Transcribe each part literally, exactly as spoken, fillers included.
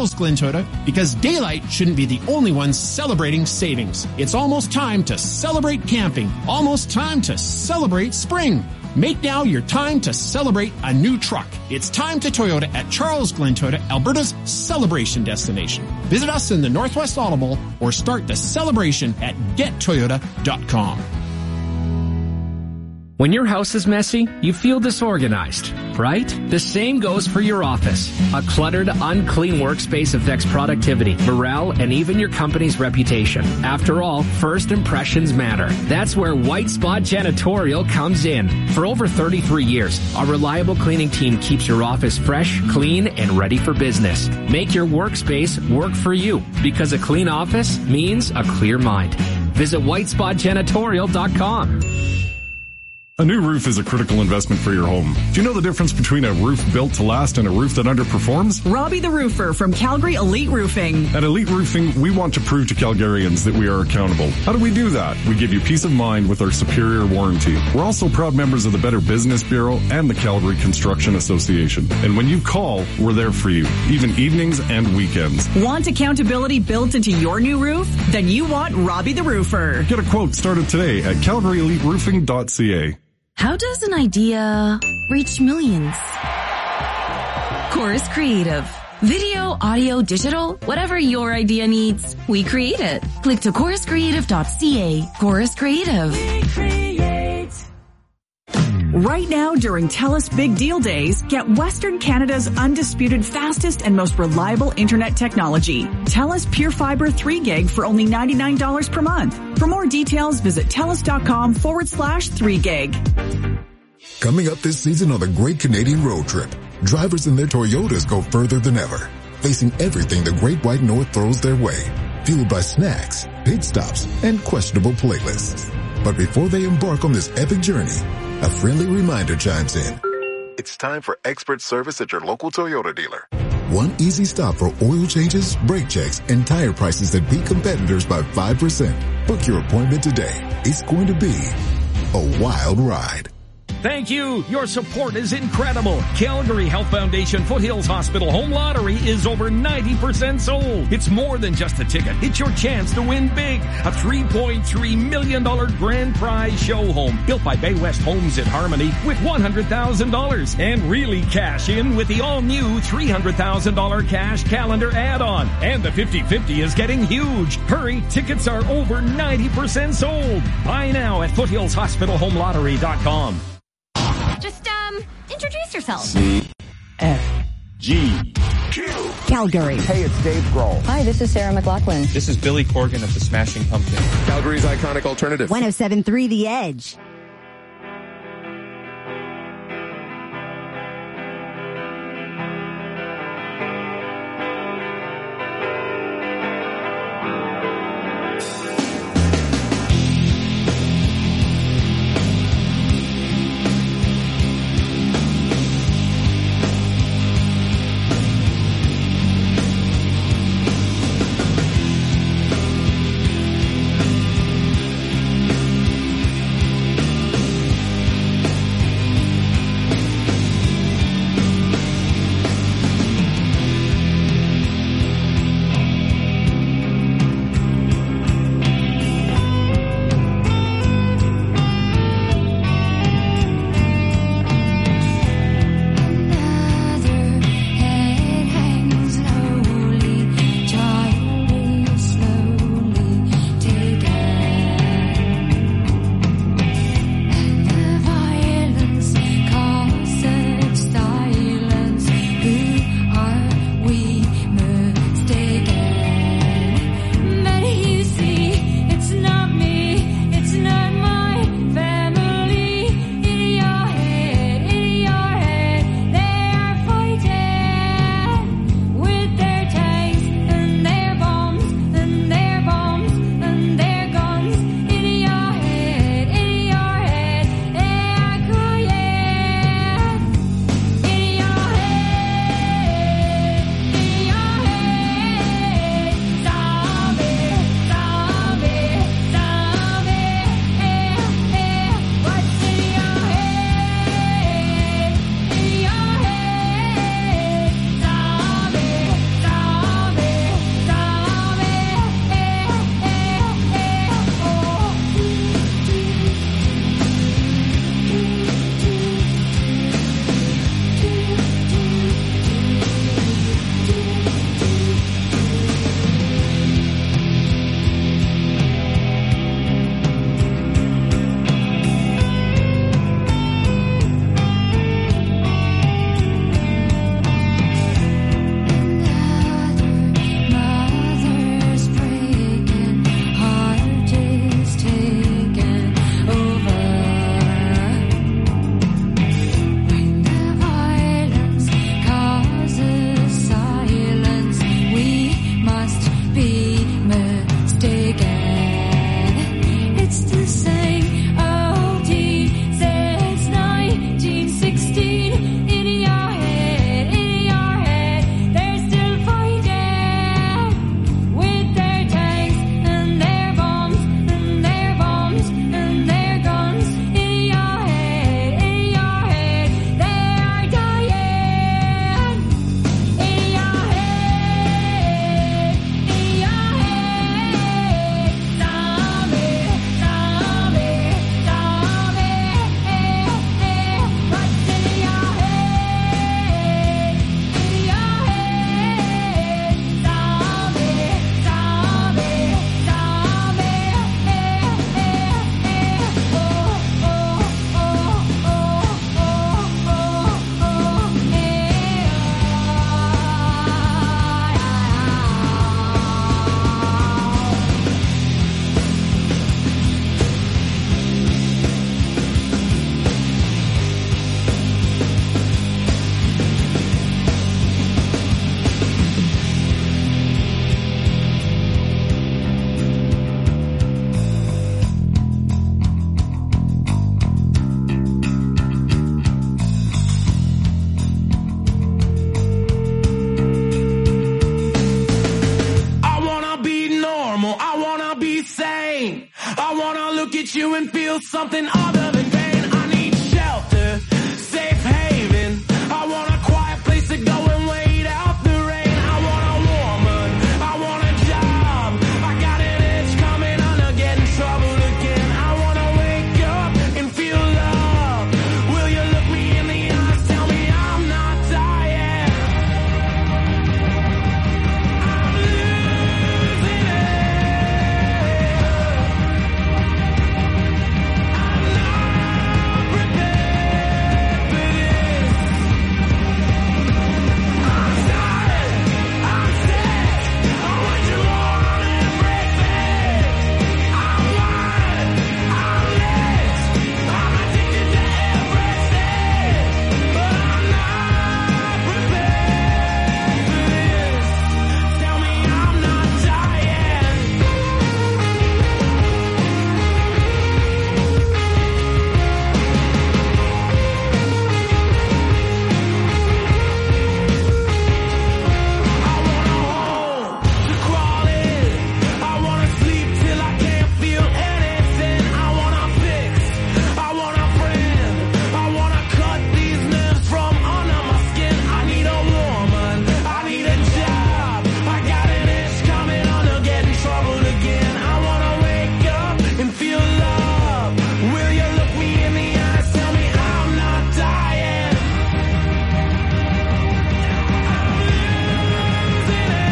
Charles Glenn Toyota, because daylight shouldn't be the only one celebrating savings. It's almost time to celebrate camping. Almost time to celebrate spring. Make now your time to celebrate a new truck. It's time to Toyota at Charles Glenn Toyota, Alberta's celebration destination. Visit us in the Northwest Automall or start the celebration at get toyota dot com. When your house is messy, you feel disorganized, right? The same goes for your office. A cluttered, unclean workspace affects productivity, morale, and even your company's reputation. After all, first impressions matter. That's where White Spot Janitorial comes in. For over thirty-three years, our reliable cleaning team keeps your office fresh, clean, and ready for business. Make your workspace work for you, because a clean office means a clear mind. Visit white spot janitorial dot com. A new roof is a critical investment for your home. Do you know the difference between a roof built to last and a roof that underperforms? Robbie the Roofer from Calgary Elite Roofing. At Elite Roofing, we want to prove to Calgarians that we are accountable. How do we do that? We give you peace of mind with our superior warranty. We're also proud members of the Better Business Bureau and the Calgary Construction Association. And when you call, we're there for you, even evenings and weekends. Want accountability built into your new roof? Then you want Robbie the Roofer. Get a quote started today at calgary elite roofing dot c a. How does an idea reach millions? Chorus Creative. Video, audio, digital, whatever your idea needs, we create it. Click to chorus creative dot c a. Chorus Creative. We create. Right now, during TELUS Big Deal Days, get Western Canada's undisputed fastest and most reliable internet technology. TELUS Pure Fiber three gig for only ninety-nine dollars per month. For more details, visit telus.com forward slash 3 gig. Coming up this season on the Great Canadian Road Trip, drivers in their Toyotas go further than ever, facing everything the Great White North throws their way, fueled by snacks, pit stops, and questionable playlists. But before they embark on this epic journey, a friendly reminder chimes in. It's time for expert service at your local Toyota dealer. One easy stop for oil changes, brake checks, and tire prices that beat competitors by five percent. Book your appointment today. It's going to be a wild ride. Thank you. Your support is incredible. Calgary Health Foundation Foothills Hospital Home Lottery is over ninety percent sold. It's more than just a ticket. It's your chance to win big. A three point three million dollars grand prize show home built by Bay West Homes in Harmony with one hundred thousand dollars. And really cash in with the all-new three hundred thousand dollars cash calendar add-on. And the fifty-fifty is getting huge. Hurry, tickets are over ninety percent sold. Buy now at foothills hospital home lottery dot com. Just, um, introduce yourself. C F G Q Calgary. Hey, it's Dave Grohl. Hi, this is Sarah McLachlan. This is Billy Corgan of the Smashing Pumpkins. Calgary's iconic alternative. one oh seven point three The Edge. hit you and feel something other than pain. I need shelter, safe haven. I want a quiet place to go and wait out the rain. I want a woman, I want a job. I got an itch coming on to get in trouble again. I want to wake up and feel love. Will you look me in the eyes, tell me I'm not dying? I'm losing it. I'm not prepared for this. I'm tired, I'm sick, I want you more on everything. I'm wired, I'm lit, I'm addicted to everything. But I'm not prepared for this. Tell me I'm not dying. I want a home to crawl in. I want to sleep till I can't feel anything. I want a fix, I want a friend. I want to cut these nerves from under my skin. I need a woman, I need a job. I got an itch coming on to get in trouble again. I want to wake up and feel love. Will you look me in the eyes, tell me I'm not dying? I'm losing it.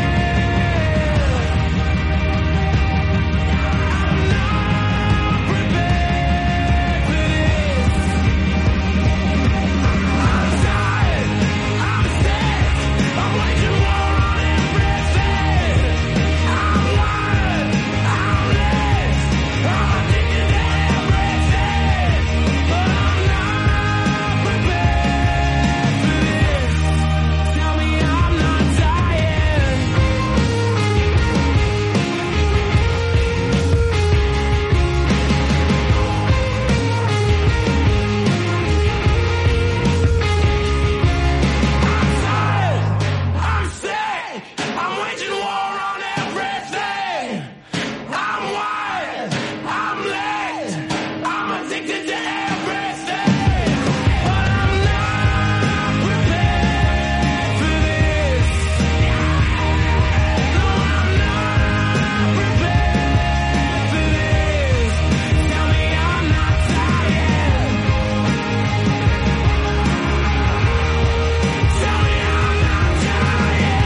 I'm not prepared for this. I'm tired, I'm sick, I'm waging war on everything. I'm wired, I'm lit, I'm addicted to everything. But I'm not prepared for this. Tell me I'm not dying. I'm tired, I'm sick, I'm waging war on everything. I'm wired, I'm lit, I'm addicted to everything. But I'm not prepared for this. No, I'm not prepared for this. Tell me I'm not dying. Tell me I'm not dying.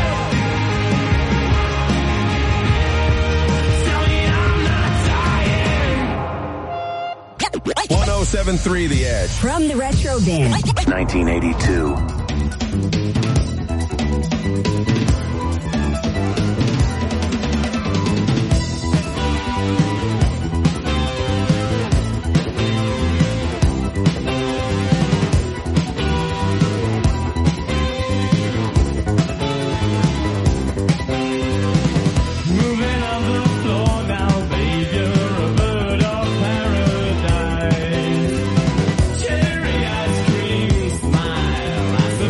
Tell me I'm not dying. one oh seven point three The Edge. From the Retro Bin. nineteen eighty-two. Moving on the floor now, babe, you're a bird of paradise. Cherry ice cream smile, I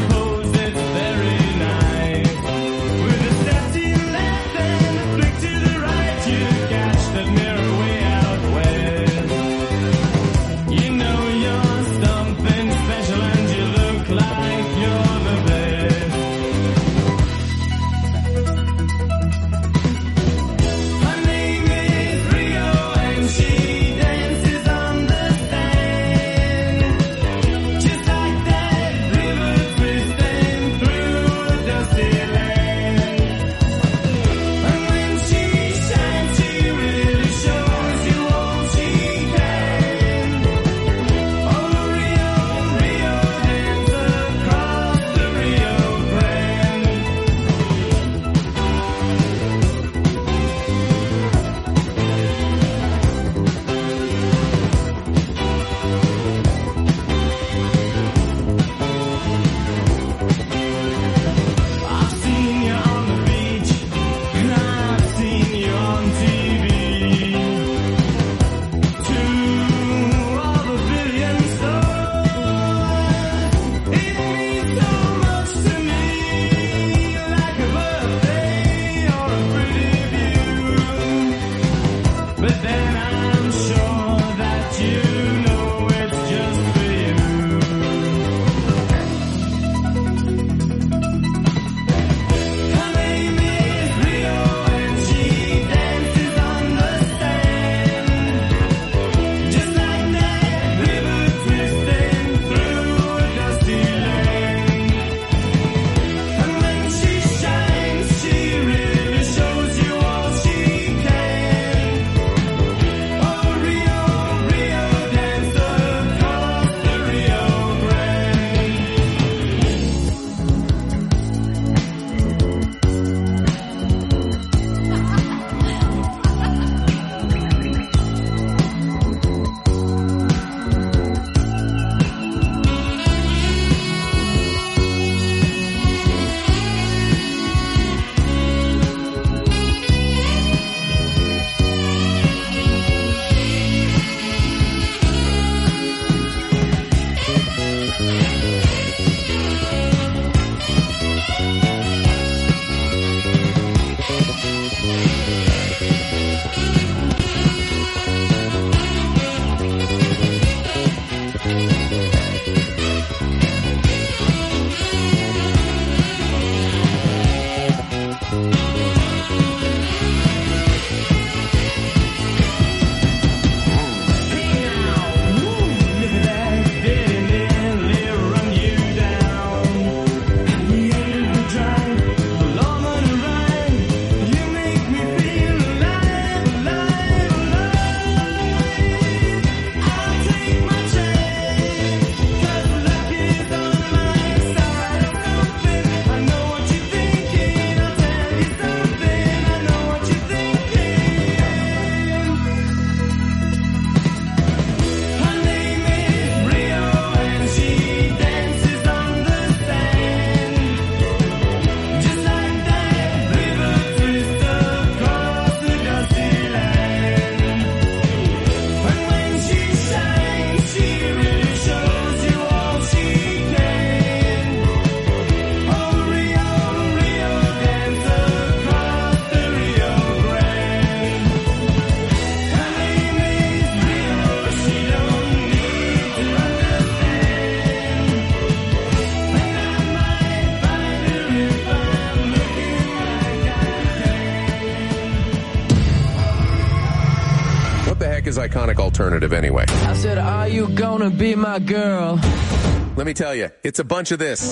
America's iconic alternative anyway? I said, are you gonna be my girl? Let me tell you, it's a bunch of this.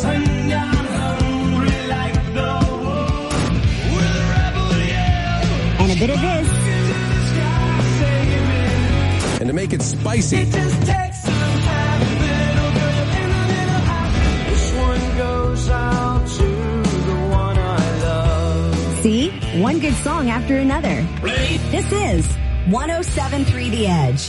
And a bit of this. And to make it spicy, It just takes some time, little girl, little, little out. This one goes out to the one I love. See? One good song after another. This is one oh seven point three The Edge.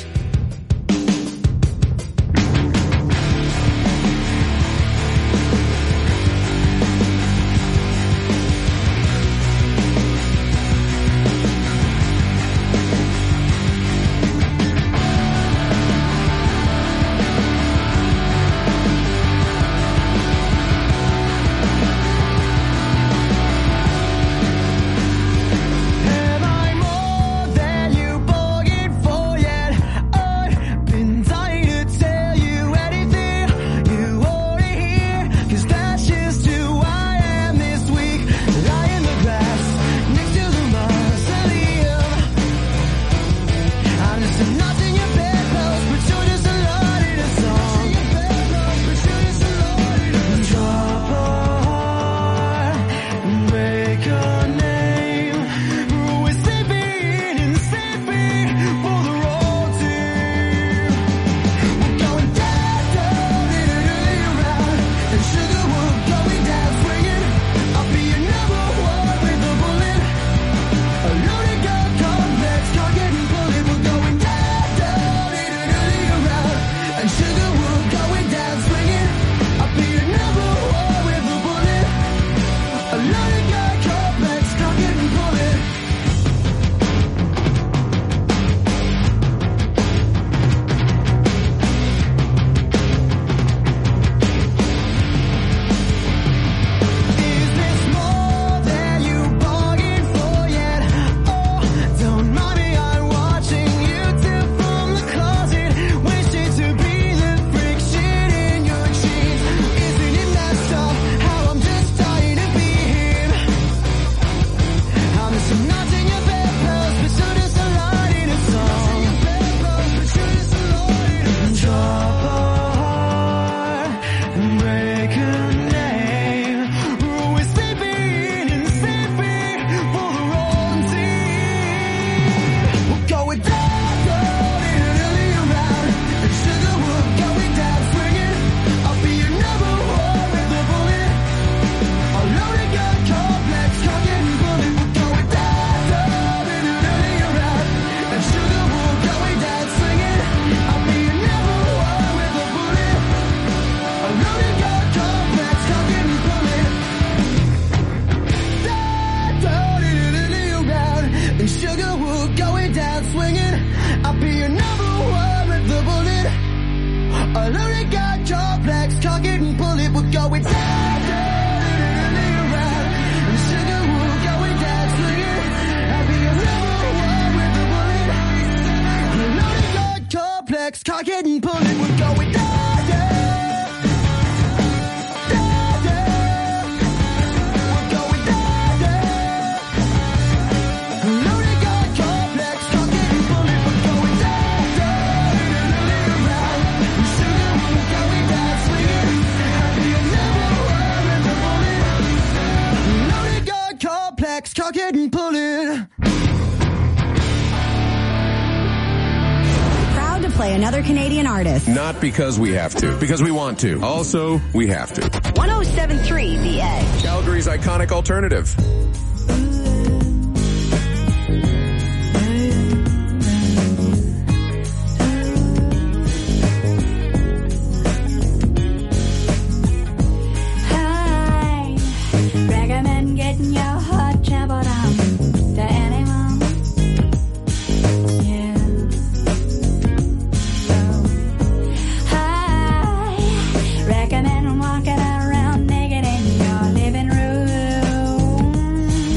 Am I more than you bargained for yet? I've been dying to tell you anything you already hear, 'cause that's just who I am this week. Lie in the grass next to the mausoleum. I'm just a knot in your bedpost, but you're just a lot in a song. Drop a heart and break a name. We're sleeping and sleeping for the road team. We're going down, down, in and around, and Sugarwood going down swinging. I'll be your number one with a bullet. A loaded gun complex, can't get and pull it. We're going down, down, in and around, and Sugarwood going down swinging. I'll be your number one with a bullet. A loaded gun complex, can't get and pull it. Is this more than you bargained for yet? Oh, don't mind me, I'm watching you two from the closet. Wishing to be the friction in your jeans. Isn't it messed up how I'm just dying to be him? I'm just a knot in your bedpost, but you're just a light in a song. Drop a heart and break a name. We're sleeping and sleeping for the wrong team. We're going down, down, in and around, and Sugarwood going down swinging. I'll be your number one with a bullet. A loaded gun complex, can't get and bullet. We're going down, down, in and around, and Sugarwood going down swinging. I'll be your number one with a bullet. A loaded gun complex, can't get and bullet. Down, down, in and around, and Sugarwood going down swinging. I'll be your number one with the bullet. A loaded gun complex, can't get and bullet. We're going down, down, in and around, and Sugarwood going down swinging. I'll be your number one with the bullet. A loaded gun complex, can't get and bullet. We're going down, down, down, down. We're going down, down. A loaded gun complex, can't get and bullet. We're going down, down, in and around, and Sugarwood going down swinging. I'll be your number one with the bullet. A loaded gun complex, can't get and bullet. Proud to play another Canadian artist. not because we have to, because we want to. Also, we have to. one oh seven point three The Edge. Calgary's iconic alternative. Hi, recommend getting your heart trampled on to anyone. Yeah. So, hi, recommend walking around naked in your living room.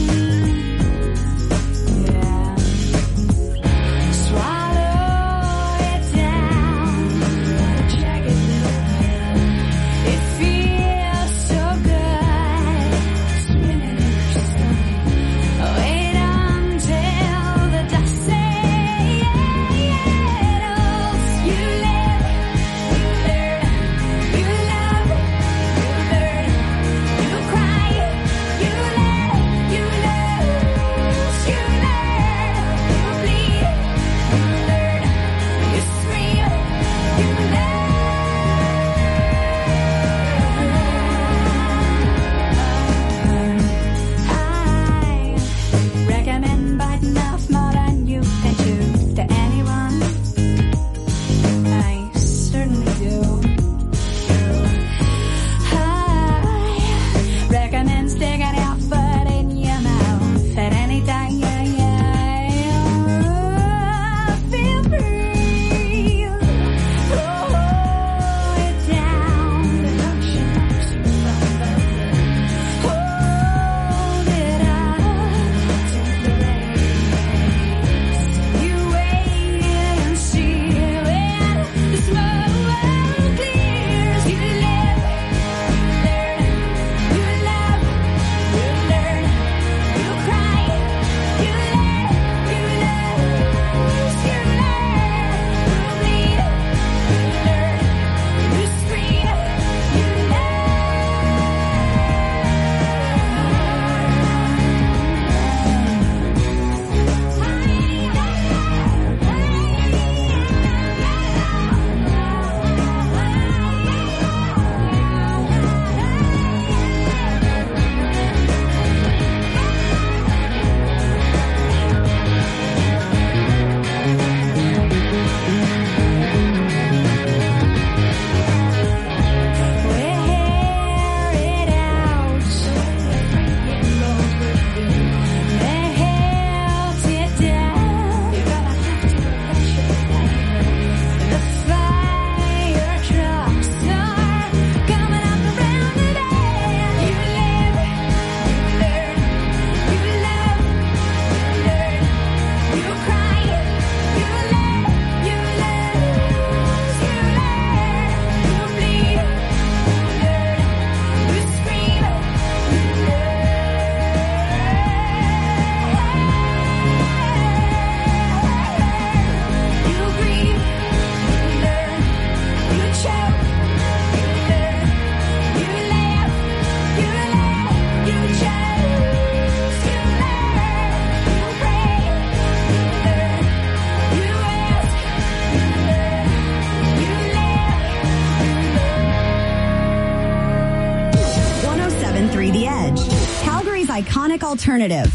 Alternative.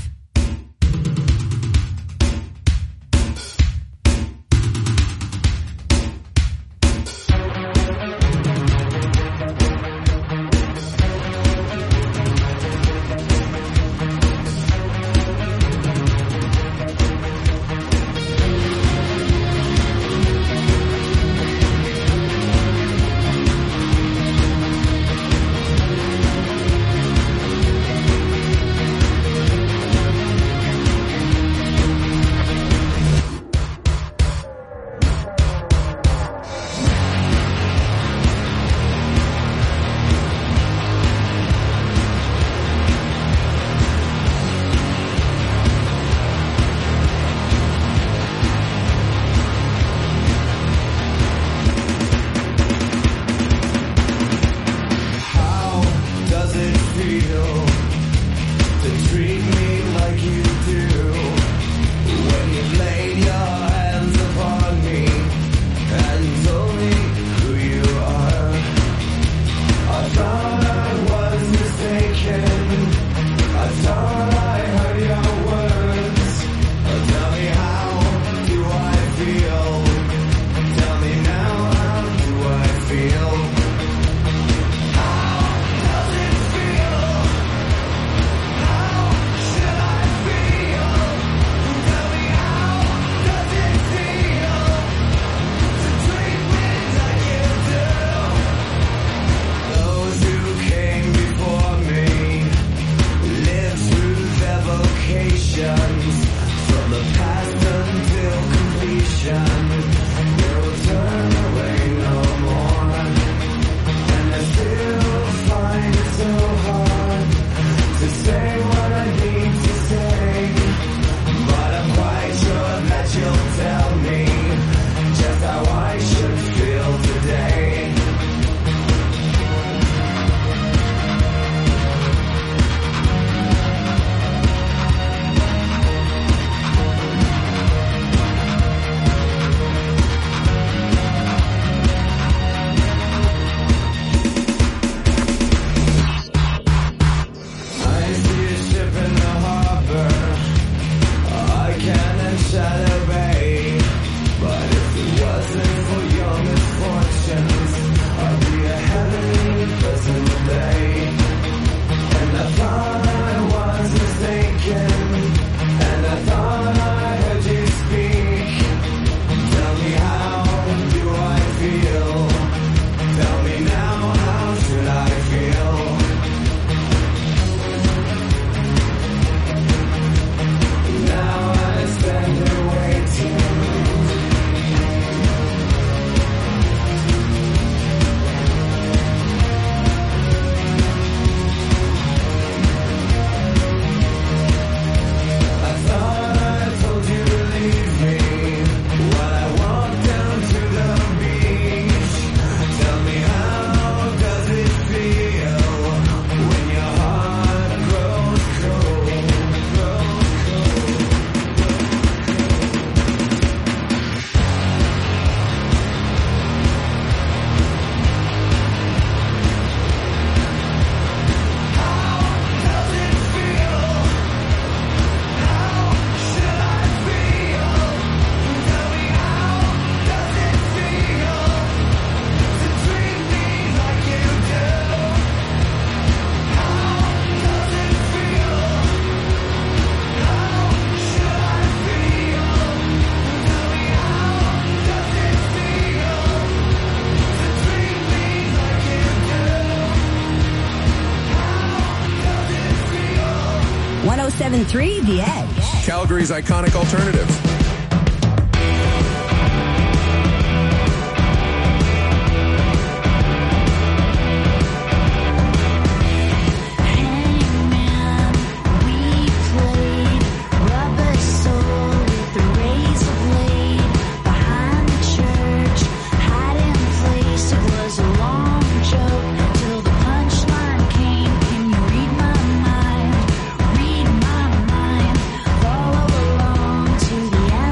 one oh seven point three The Edge. Calgary's iconic alternative. Follow along to the end.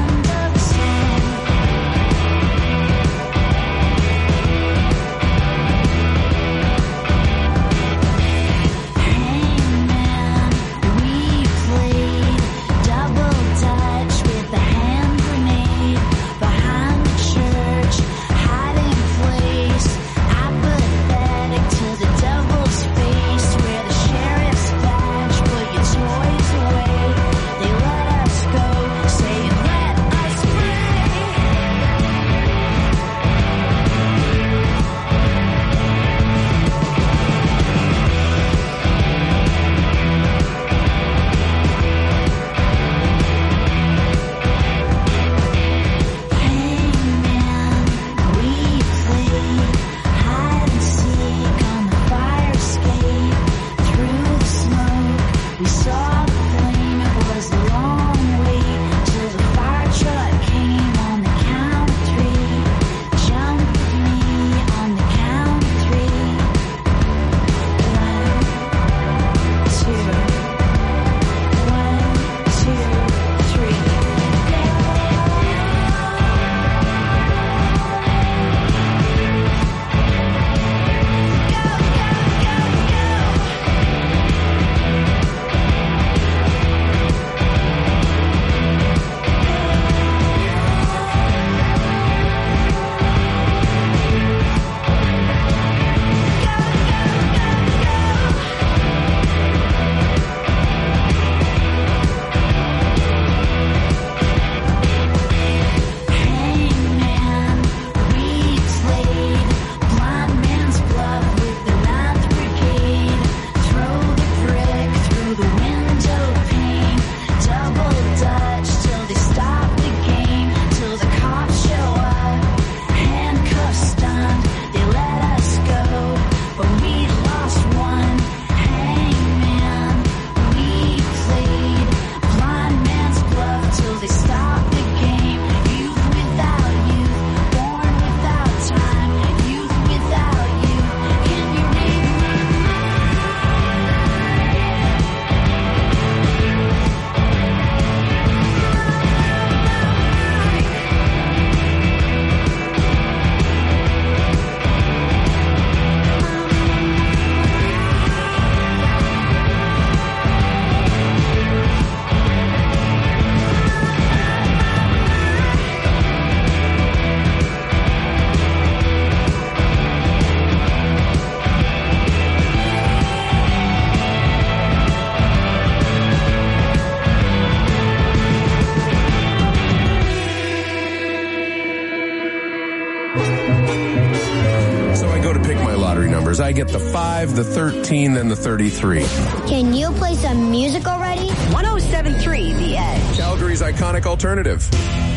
numbers. I get the five, the thirteen, then the thirty-three. Can you play some music already? one oh seven point three The Edge. Calgary's iconic alternative.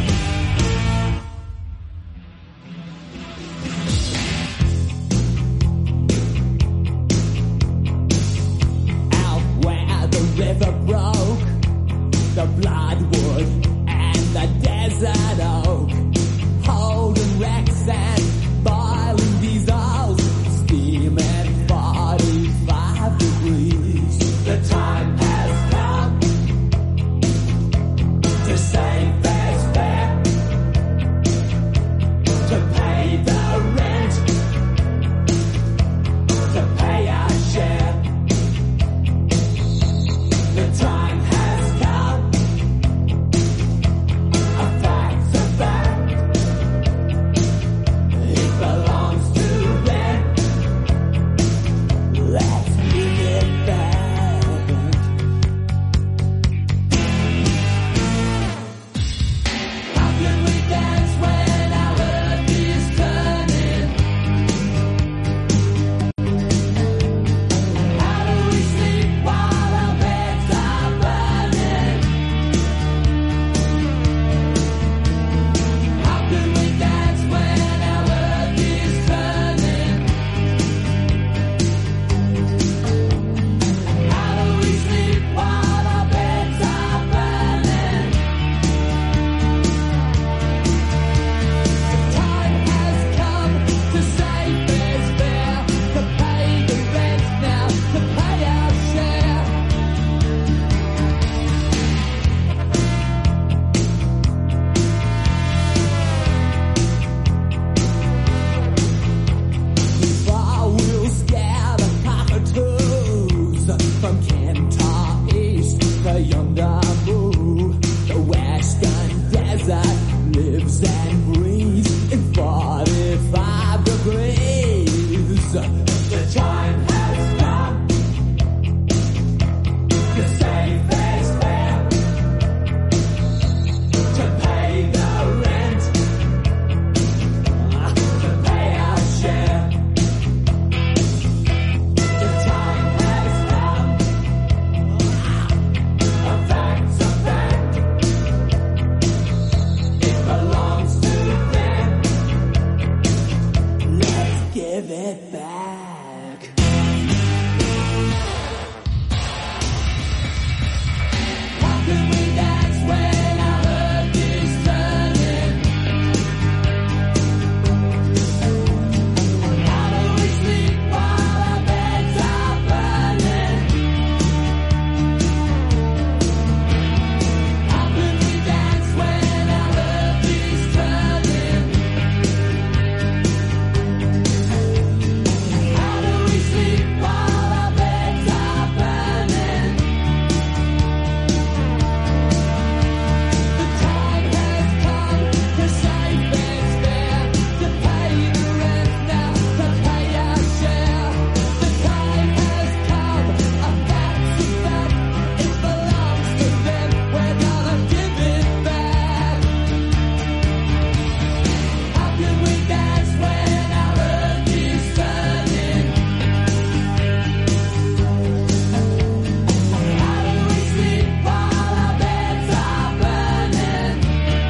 Out where the river broke, the bloodwood and the desert oak, holding wrecks and boiling diesels, steaming forty-five degrees. The time has come to save fares fare, to pay the rent, to pay our share. The time has come, a fact's a fact, it belongs to them, let's give it back. How can we dance when our earth is turning? How do we sleep while our beds are burning? How can we dance when our earth is turning? How do we sleep while our beds are burning? The time has come to save fares fare, to pay the rent now, to pay our share. Far we'll scare the cockatoos from Kentar East to yonder Moo. The western desert lives and breathes in forty-five degrees. The time has come to save fares fare, to pay the rent, to pay our share. The time has come, a fact's a fact, it belongs to them, let's give it back. How can we dance when our earth is turning? How do we sleep while our beds are burning? How can we dance when our earth is turning? How do we sleep while our beds are burning? The time has come to save fares fare, to pay the rent now, to pay our share. The time has come, a fact's a fact, it belongs to them, we're gonna give it back. How can we dance when our earth is turning? How do we sleep while our beds are burning?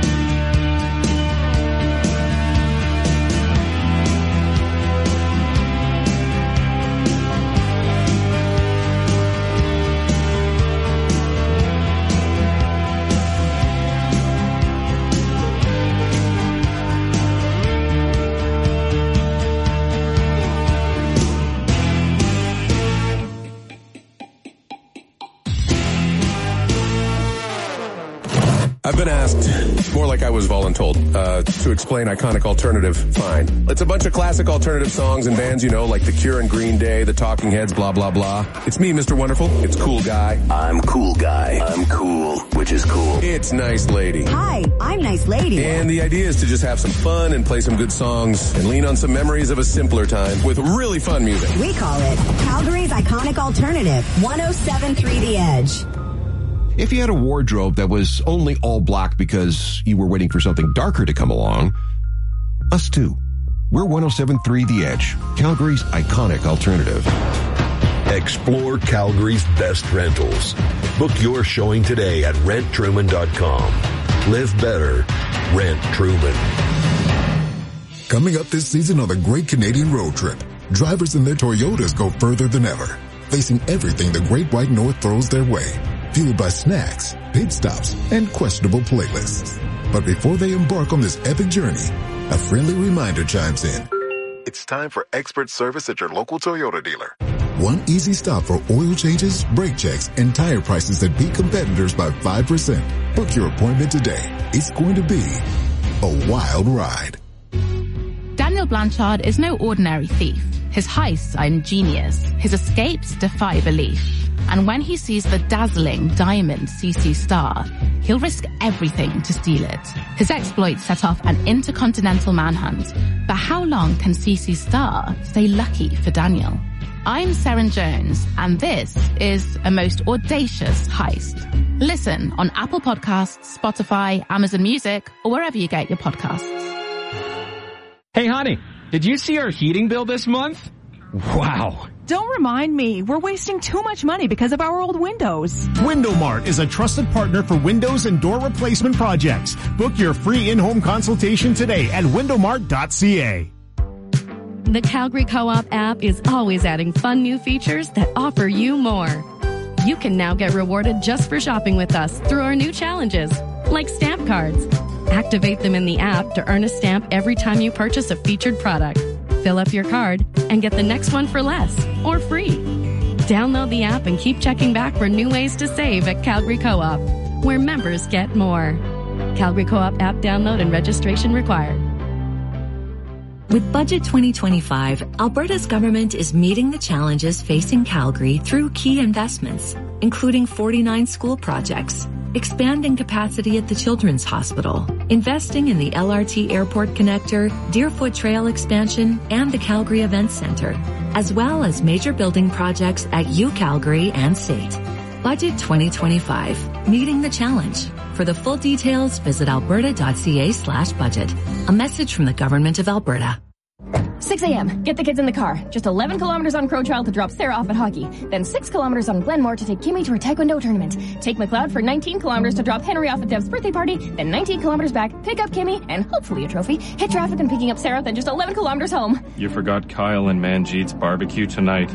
I've been asked, more like I was voluntold, uh, to explain iconic alternative. Fine. It's a bunch of classic alternative songs and bands, you know, like The Cure and Green Day, The Talking Heads, blah, blah, blah. It's me, Mister Wonderful. It's Cool Guy. I'm Cool Guy. I'm cool, which is cool. It's Nice Lady. Hi, I'm Nice Lady. And the idea is to just have some fun and play some good songs and lean on some memories of a simpler time with really fun music. We call it Calgary's iconic alternative, one oh seven point three The Edge. If you had a wardrobe that was only all black because you were waiting for something darker to come along, us too. We're one oh seven point three The Edge, Calgary's iconic alternative. Explore Calgary's best rentals. Book your showing today at rent truman dot com. Live better. Rent Truman. Coming up this season on the Great Canadian Road Trip, drivers in their Toyotas go further than ever, facing everything the Great White North throws their way, fueled by snacks, pit stops, and questionable playlists. But before they embark on this epic journey, a friendly reminder chimes in. It's time for expert service at your local Toyota dealer. One easy stop for oil changes, brake checks, and tire prices that beat competitors by five percent. Book your appointment today. It's going to be a wild ride. Daniel Blanchard is no ordinary thief. His heists are ingenious. His escapes defy belief. And when he sees the dazzling diamond C C Star, he'll risk everything to steal it. His exploits set off an intercontinental manhunt. But how long can C C Star stay lucky for Daniel? I'm Seren Jones, and this is a most audacious heist. Listen on Apple Podcasts, Spotify, Amazon Music, or wherever you get your podcasts. Hey, honey, did you see our heating bill this month? Wow. Don't remind me. We're wasting too much money because of our old windows. WindowMart is a trusted partner for windows and door replacement projects. Book your free in-home consultation today at window mart dot c a. The Calgary Co-op app is always adding fun new features that offer you more. You can now get rewarded just for shopping with us through our new challenges, like stamp cards. Activate them in the app to earn a stamp every time you purchase a featured product. Fill up your card and get the next one for less or free. Download the app and keep checking back for new ways to save at Calgary Co-op, where members get more. Calgary Co-op app download and registration required. With Budget twenty twenty-five, Alberta's government is meeting the challenges facing Calgary through key investments, including forty-nine school projects, expanding capacity at the Children's Hospital, investing in the L R T Airport Connector, Deerfoot Trail expansion, and the Calgary Events Centre, as well as major building projects at UCalgary and S A T. Budget twenty twenty-five, meeting the challenge. For the full details, visit alberta dot c a slash budget. A message from the Government of Alberta. six a.m. Get the kids in the car. Just eleven kilometers on Crow Trail to drop Sarah off at hockey. Then six kilometers on Glenmore to take Kimmy to her taekwondo tournament. Take McLeod for nineteen kilometers to drop Henry off at Dev's birthday party. Then nineteen kilometers back, pick up Kimmy, and hopefully a trophy. Hit traffic and picking up Sarah, then just eleven kilometers home. You forgot Kyle and Manjeet's barbecue tonight.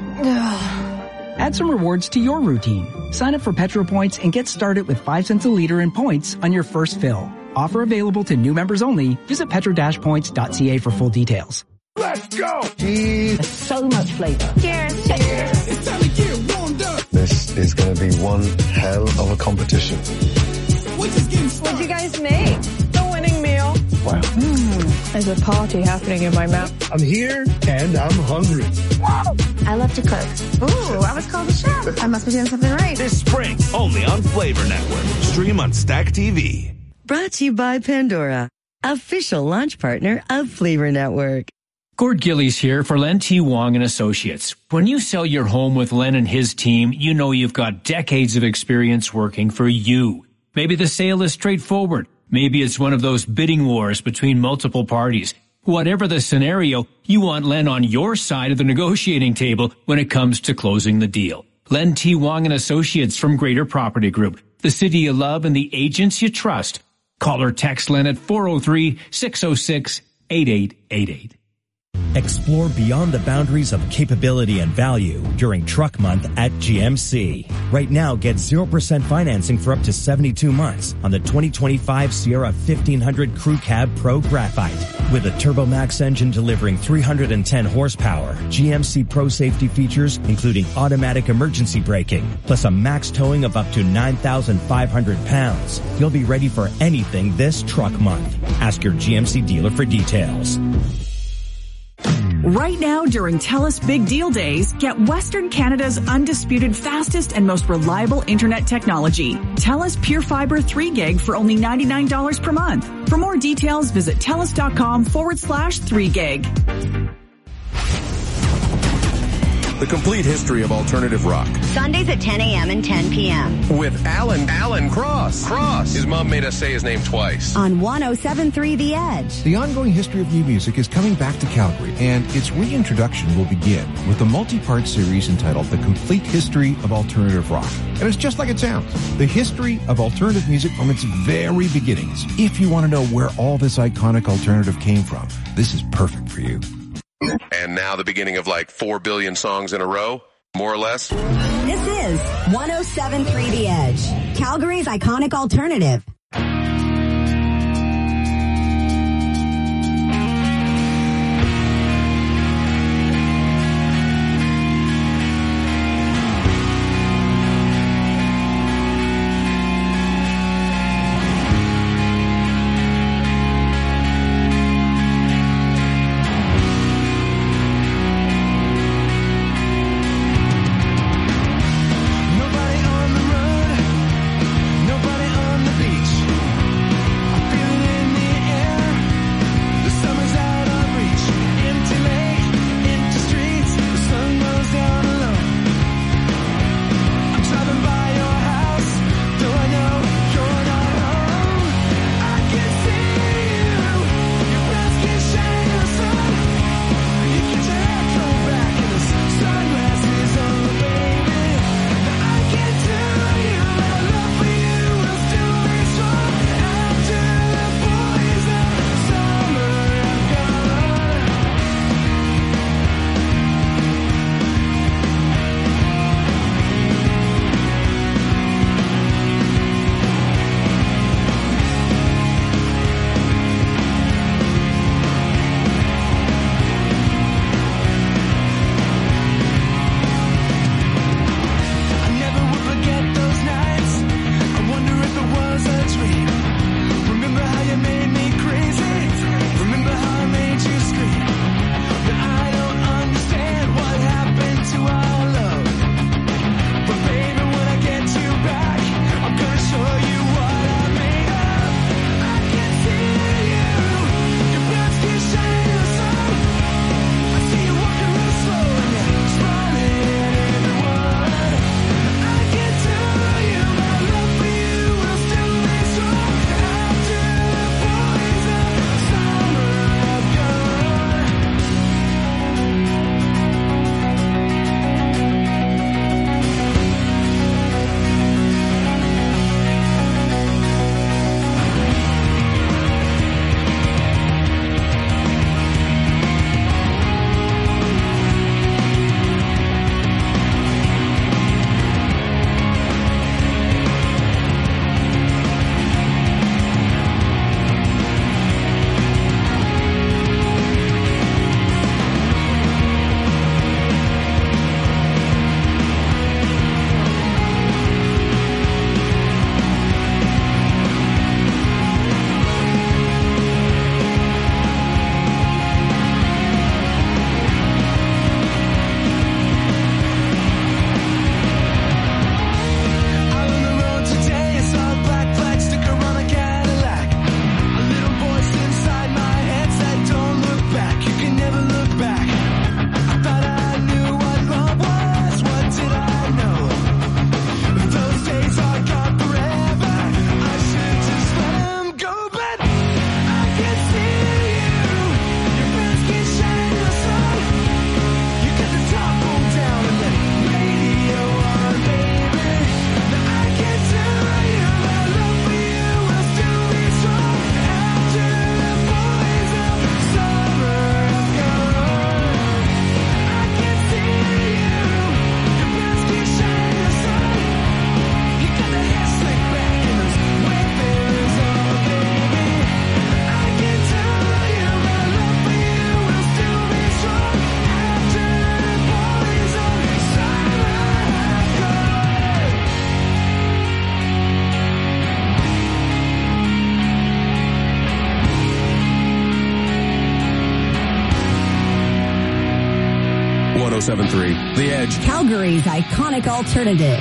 Add some rewards to your routine. Sign up for Petro Points and get started with five cents a liter in points on your first fill. Offer available to new members only. Visit petro dash points dot c a for full details. Let's go! There's so much flavor. Cheers! Cheers! It's time to get warmed up! This is going to be one hell of a competition. What'd you guys make? The winning meal. Wow. Mm, there's a party happening in my mouth. I'm here and I'm hungry. Wow! I love to cook. Ooh, I was called a chef. I must be doing something right. This spring, only on Flavor Network. Stream on Stack T V. Brought to you by Pandora, official launch partner of Flavor Network. Gord Gillies here for Len T. Wong and Associates. When you sell your home with Len and his team, you know you've got decades of experience working for you. Maybe the sale is straightforward. Maybe it's one of those bidding wars between multiple parties. Whatever the scenario, you want Len on your side of the negotiating table when it comes to closing the deal. Len T. Wong and Associates from Greater Property Group, the city you love and the agents you trust. Call or text Len at four oh three, six oh six, eight eight eight eight. Explore beyond the boundaries of capability and value during Truck Month at G M C. Right now, get zero percent financing for up to seventy-two months on the twenty twenty-five Sierra fifteen hundred Crew Cab Pro Graphite. With a TurboMax engine delivering three hundred ten horsepower, G M C Pro safety features including automatic emergency braking, plus a max towing of up to nine thousand five hundred pounds. You'll be ready for anything this Truck Month. Ask your G M C dealer for details. Right now, during TELUS Big Deal Days, get Western Canada's undisputed fastest and most reliable internet technology. TELUS Pure Fiber three gig for only ninety-nine dollars per month. For more details, visit TELUS.com forward slash 3 gig. The complete history of alternative rock. Sundays at ten a.m. and ten p.m. With Alan, Alan Cross. Cross. His mom made us say his name twice. On one oh seven point three The Edge. The ongoing history of new music is coming back to Calgary, and its reintroduction will begin with a multi-part series entitled The Complete History of Alternative Rock. And it's just like it sounds. The history of alternative music from its very beginnings. If you want to know where all this iconic alternative came from, this is perfect for you. And now the beginning of like four billion songs in a row, more or less. This is one oh seven point three The Edge, Calgary's iconic alternative. one oh seven point three The Edge. Calgary's iconic alternative.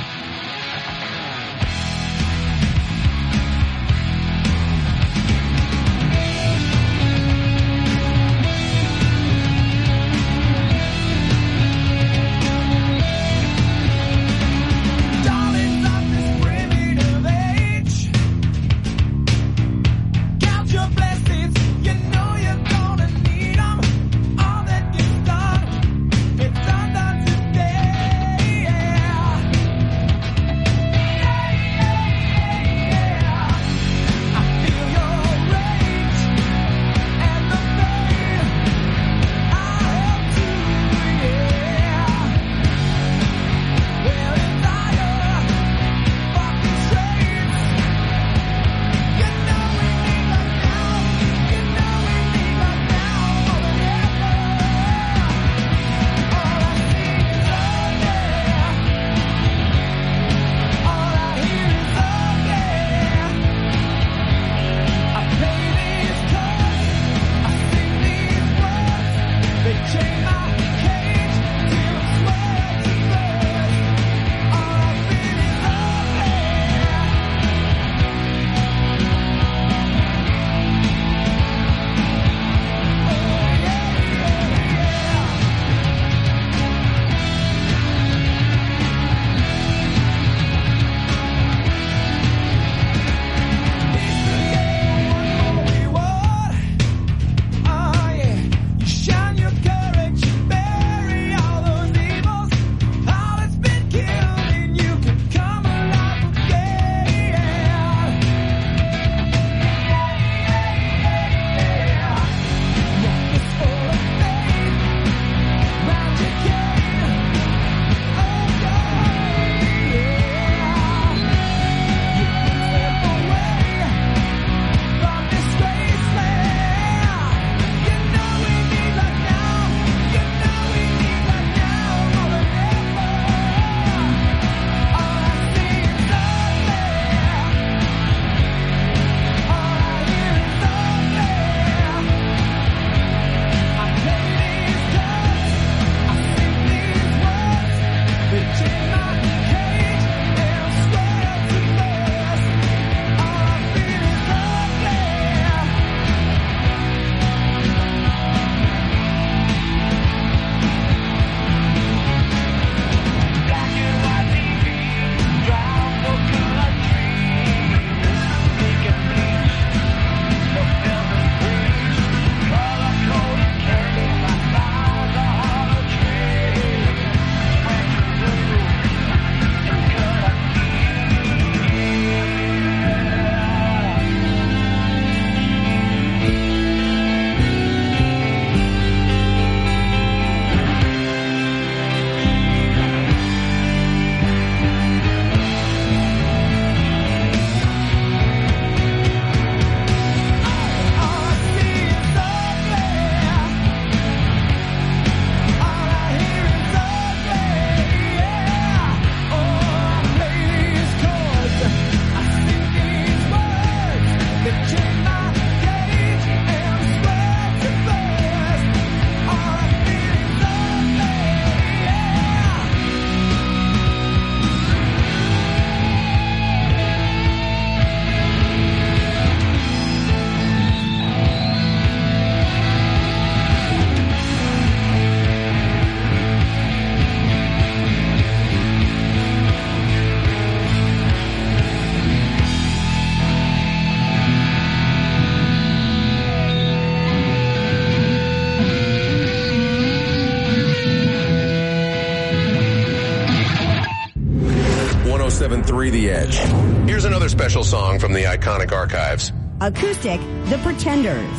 The Edge. Here's another special song from the iconic archives. Acoustic, The Pretenders.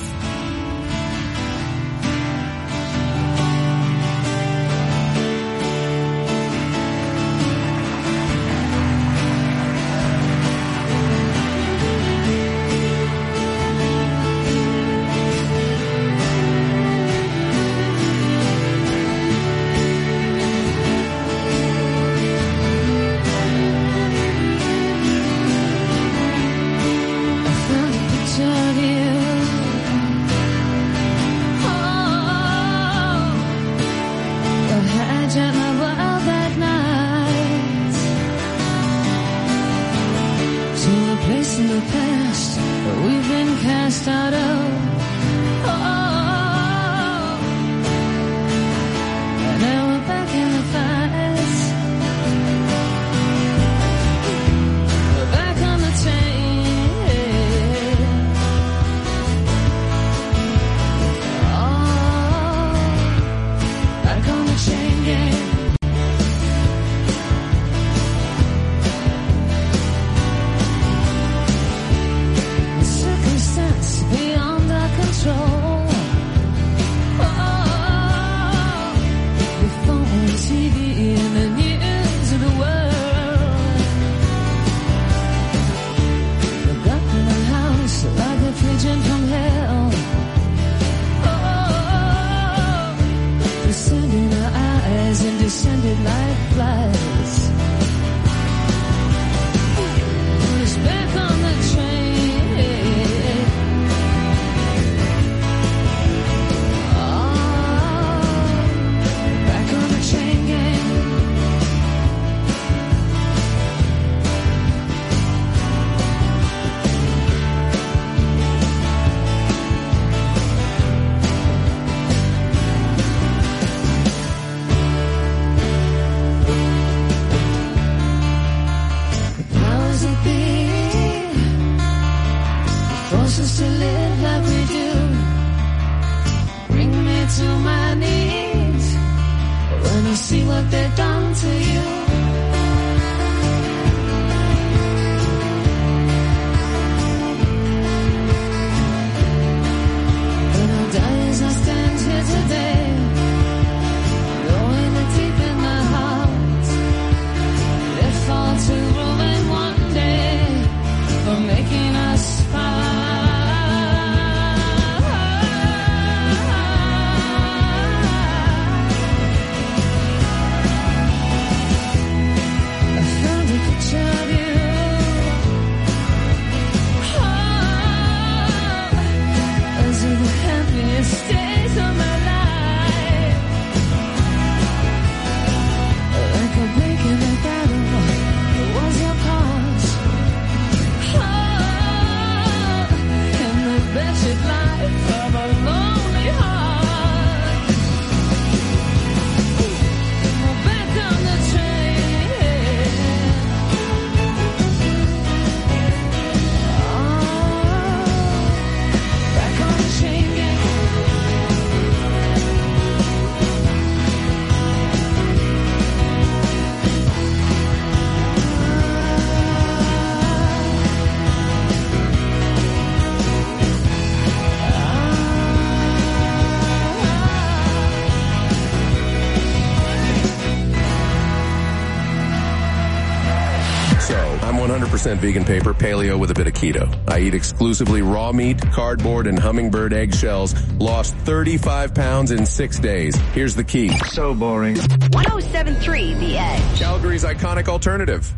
Vegan paper, paleo with a bit of keto. I eat exclusively raw meat, cardboard, and hummingbird eggshells. Lost thirty-five pounds in six days. Here's the key. So boring. one oh seven point three The Edge. Calgary's iconic alternative.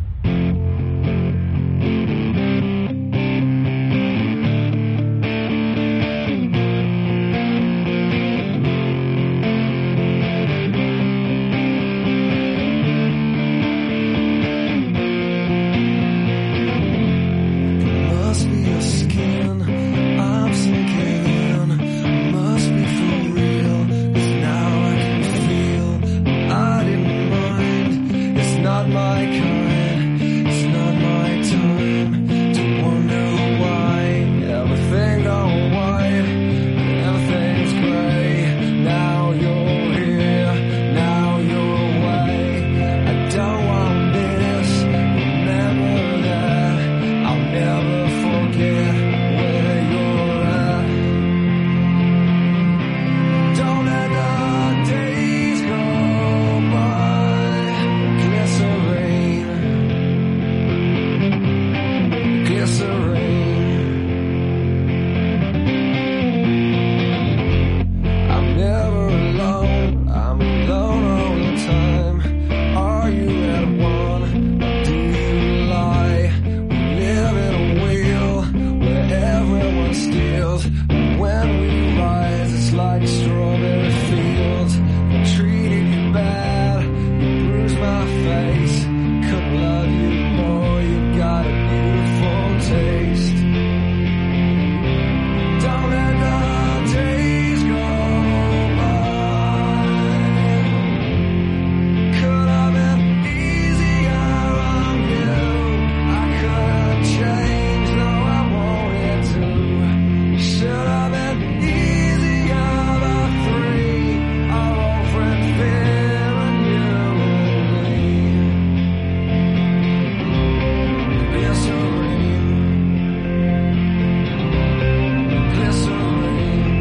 Never feels. When we rise, it's like strawberry fields. I treated you bad, you bruised my face. Couldn't love you more, you got a beautiful taste. Don't let the days go by. Could have been easier on you. I could have changed, no I wanted to. Should have been easier, the three, our old friend Phil and you and me. Glycerine, glycerine.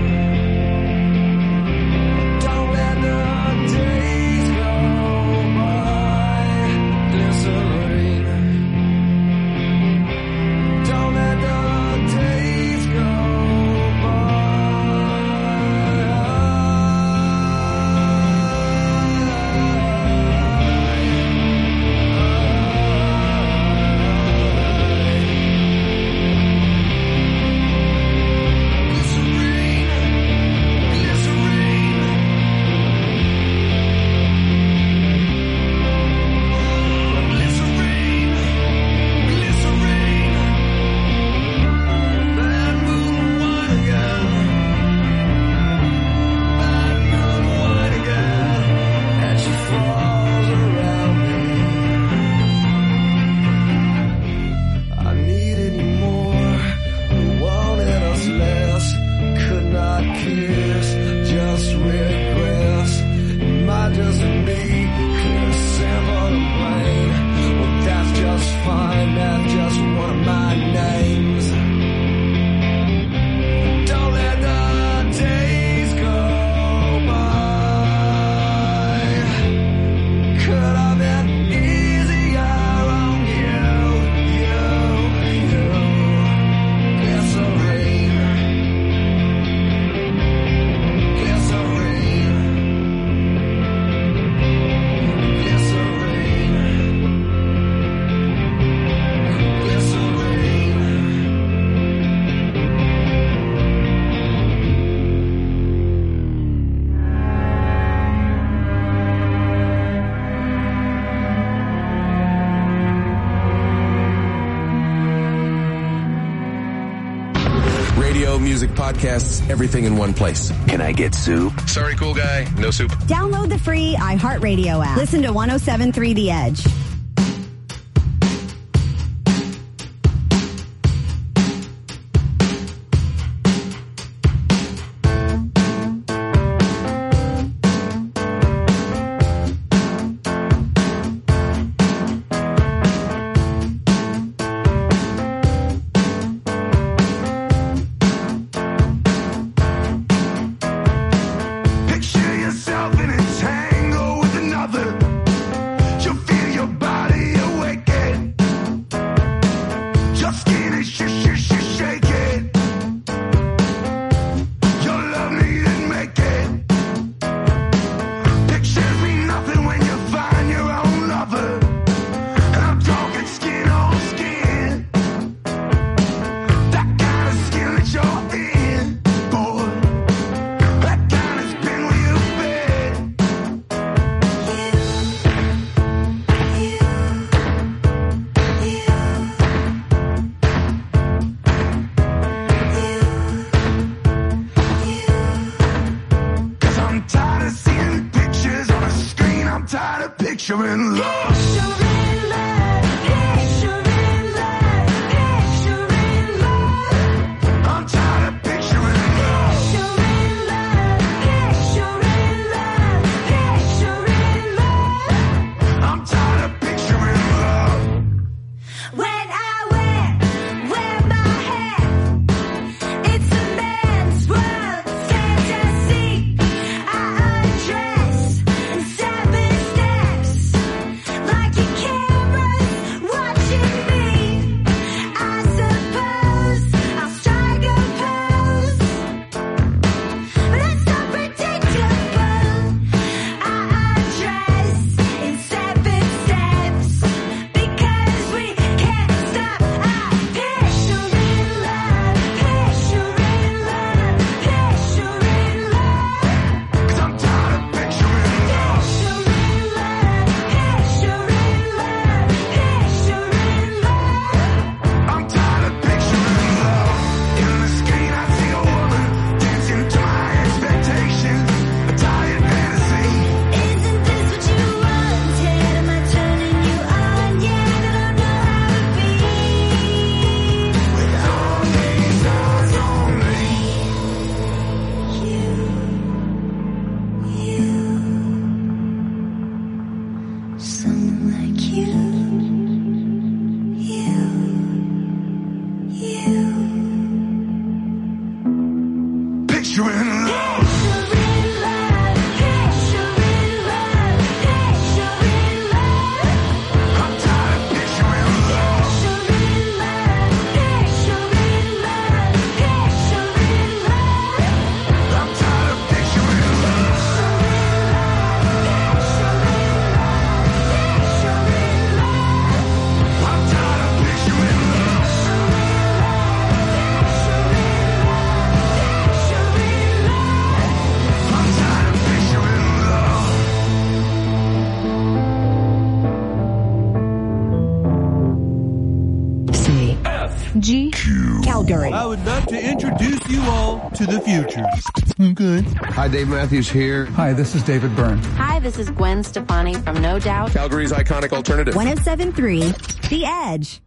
Don't let the days go by. Glycerine. Don't let the days go music, podcasts, everything in one place. Can I get soup? Sorry, cool guy. No soup. Download the free iHeartRadio app. Listen to one oh seven point three The Edge. Picture yourself in a tangle with another. You'll feel your body awaken. Your skin is sh sh sh shaking. Your love needn't make it. Pictures mean nothing when you find your own lover. And I'm talking skin on skin. That kind of skin that you're in, boy. That kind of spin where you've been. Cause I'm tired of seeing pictures on a screen. I'm tired of picturing love. I'm tired of picturing love. I'm tired of picturing love. When I wear, wear my hair, it's a man's world, fantasy. I undress in seven steps. picture in love. G. Q. Calgary. I would like to introduce you all to the future. Okay. Hi, Dave Matthews here. Hi, this is David Byrne. Hi, this is Gwen Stefani from No Doubt. Calgary's iconic alternative. one oh seven point three The Edge.